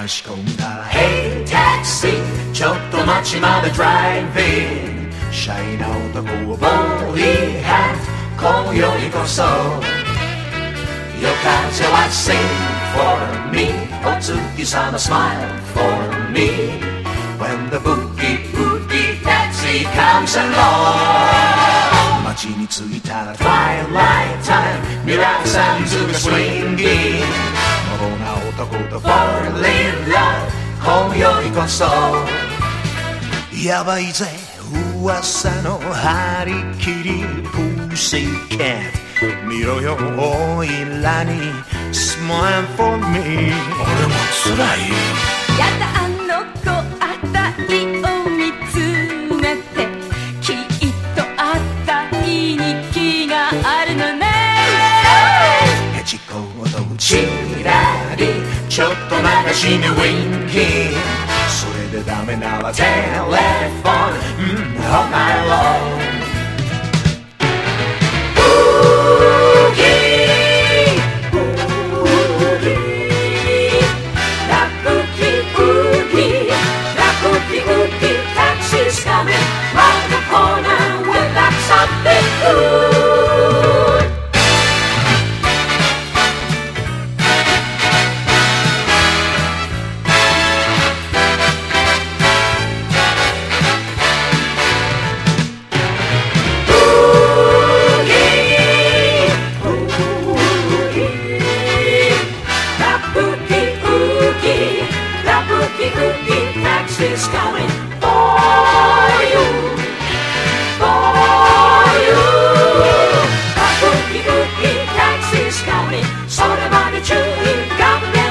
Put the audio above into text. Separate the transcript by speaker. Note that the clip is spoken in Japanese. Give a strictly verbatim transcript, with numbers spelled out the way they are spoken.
Speaker 1: し込んだら Hey taxi ちょっと待ちまで Driving シャイな男をボディハット今宵こそ夜風は Sing for me お月様 Smile for me When the boogie boogie taxi comes along 街に着いたら Twilight time ミラーサンズが Swinging 無謀な男と Fall in love 今宵こそやばいぜ噂の張り切り Pussycat 見ろよおいらに Smile for me 俺も辛い
Speaker 2: やだあの子あたりを見つめてきっとあたりに気があるのね
Speaker 1: ヘチコとチラリちょっと流しにウィンキンそれでダメならテレフォン、うん、all night long